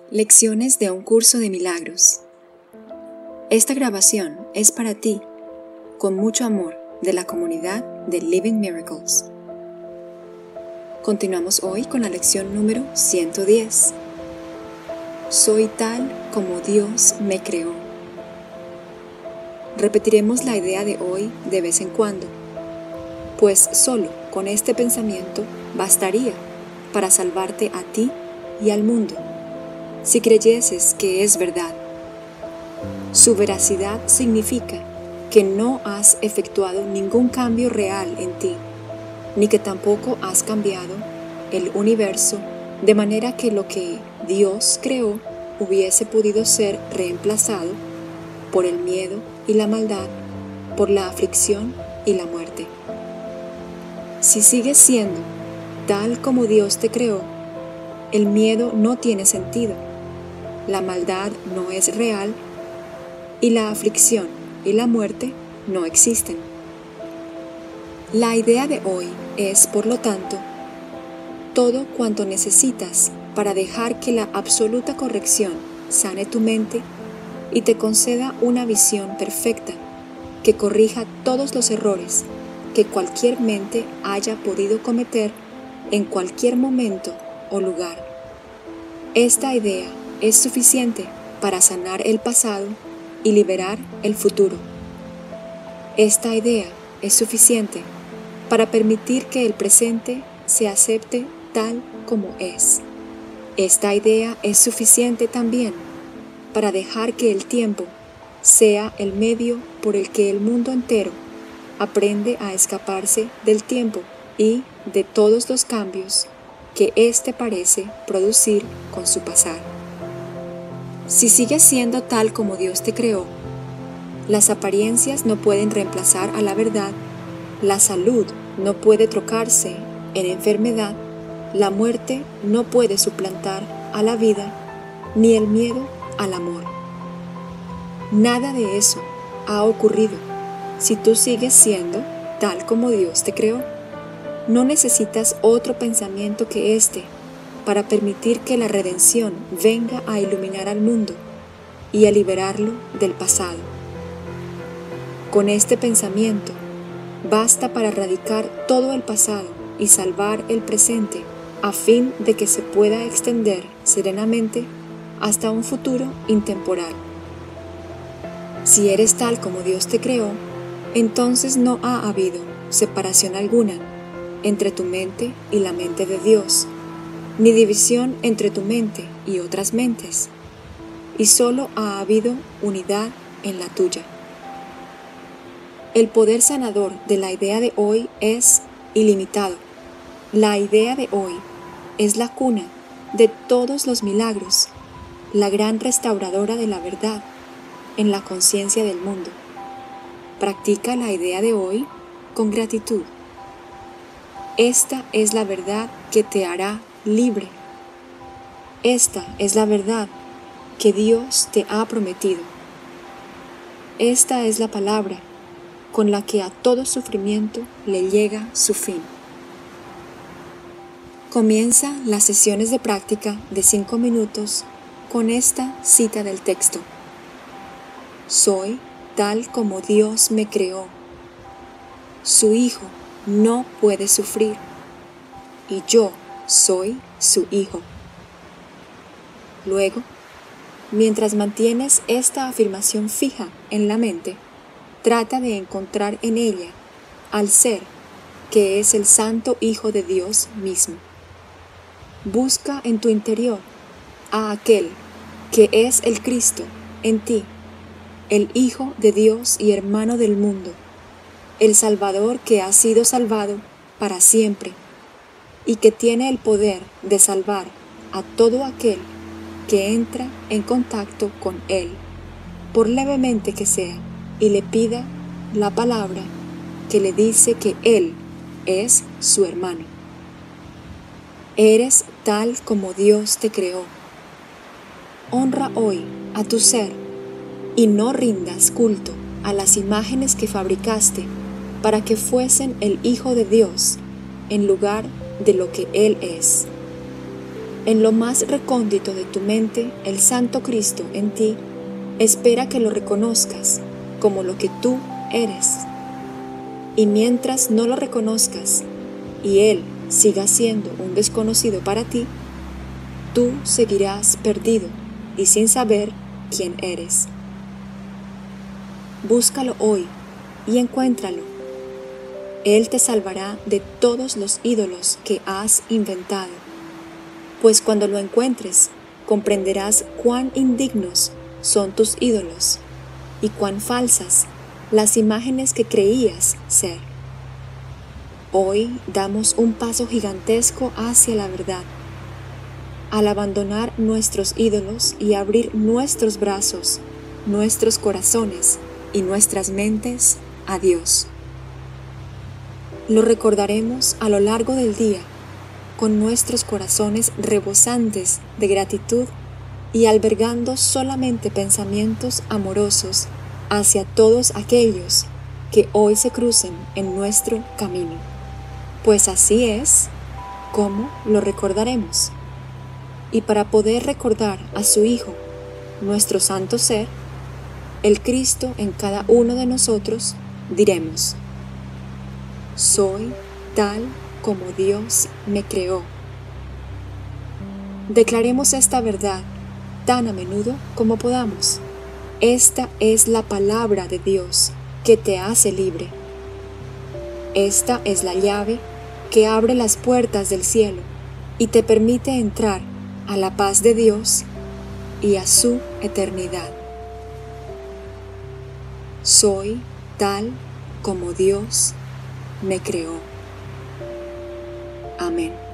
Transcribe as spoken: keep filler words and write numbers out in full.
Lecciones de un curso de milagros. Esta grabación es para ti, con mucho amor, de la comunidad de Living Miracles. Continuamos hoy con la lección número ciento diez. Soy tal como Dios me creó. Repetiremos la idea de hoy de vez en cuando, pues solo con este pensamiento bastaría para salvarte a ti y al mundo, si creyeses que es verdad. Su veracidad significa que no has efectuado ningún cambio real en ti, ni que tampoco has cambiado el universo de manera que lo que Dios creó hubiese podido ser reemplazado por el miedo y la maldad, por la aflicción y la muerte. Si sigues siendo tal como Dios te creó, el miedo no tiene sentido, la maldad no es real y la aflicción y la muerte no existen. La idea de hoy es, por lo tanto, todo cuanto necesitas para dejar que la absoluta corrección sane tu mente y te conceda una visión perfecta que corrija todos los errores que cualquier mente haya podido cometer en cualquier momento o lugar. Esta idea es suficiente para sanar el pasado y liberar el futuro. Esta idea es suficiente para permitir que el presente se acepte tal como es. Esta idea es suficiente también para dejar que el tiempo sea el medio por el que el mundo entero aprende a escaparse del tiempo y de todos los cambios que éste parece producir con su pasar. Si sigues siendo tal como Dios te creó, las apariencias no pueden reemplazar a la verdad, la salud no puede trocarse en enfermedad, la muerte no puede suplantar a la vida, ni el miedo al amor. Nada de eso ha ocurrido si tú sigues siendo tal como Dios te creó. No necesitas otro pensamiento que este para permitir que la redención venga a iluminar al mundo y a liberarlo del pasado. Con este pensamiento basta para erradicar todo el pasado y salvar el presente a fin de que se pueda extender serenamente hasta un futuro intemporal. Si eres tal como Dios te creó, entonces no ha habido separación alguna entre tu mente y la mente de Dios, ni división entre tu mente y otras mentes, y solo ha habido unidad en la tuya. El poder sanador de la idea de hoy es ilimitado. La idea de hoy es la cuna de todos los milagros, la gran restauradora de la verdad en la conciencia del mundo. Practica la idea de hoy con gratitud. Esta es la verdad que te hará libre. Esta es la verdad que Dios te ha prometido. Esta es la palabra con la que a todo sufrimiento le llega su fin. Comienza las sesiones de práctica de cinco minutos con esta cita del texto. Soy tal como Dios me creó. Su Hijo no puede sufrir y yo soy su Hijo. Luego, mientras mantienes esta afirmación fija en la mente, trata de encontrar en ella al ser que es el Santo Hijo de Dios mismo. Busca en tu interior a aquel que es el Cristo en ti, el Hijo de Dios y hermano del mundo, el Salvador que ha sido salvado para siempre y que tiene el poder de salvar a todo aquel que entra en contacto con Él, por levemente que sea, y le pida la palabra que le dice que Él es su hermano. Eres tal como Dios te creó. Honra hoy a tu ser y no rindas culto a las imágenes que fabricaste para que fuesen el Hijo de Dios en lugar de lo que Él es. En lo más recóndito de tu mente, el Santo Cristo en ti espera que lo reconozcas como lo que tú eres. Y mientras no lo reconozcas y Él siga siendo un desconocido para ti, tú seguirás perdido y sin saber quién eres. Búscalo hoy y encuéntralo. Él te salvará de todos los ídolos que has inventado, pues cuando lo encuentres comprenderás cuán indignos son tus ídolos y cuán falsas las imágenes que creías ser. Hoy damos un paso gigantesco hacia la verdad, al abandonar nuestros ídolos y abrir nuestros brazos, nuestros corazones y nuestras mentes a Dios. Lo recordaremos a lo largo del día, con nuestros corazones rebosantes de gratitud y albergando solamente pensamientos amorosos hacia todos aquellos que hoy se crucen en nuestro camino, pues así es como lo recordaremos. Y para poder recordar a su Hijo, nuestro santo ser, el Cristo en cada uno de nosotros, diremos: soy tal como Dios me creó. Declaremos esta verdad tan a menudo como podamos. Esta es la palabra de Dios que te hace libre. Esta es la llave que abre las puertas del cielo y te permite entrar a la paz de Dios y a su eternidad. Soy tal como Dios me creó. Amén.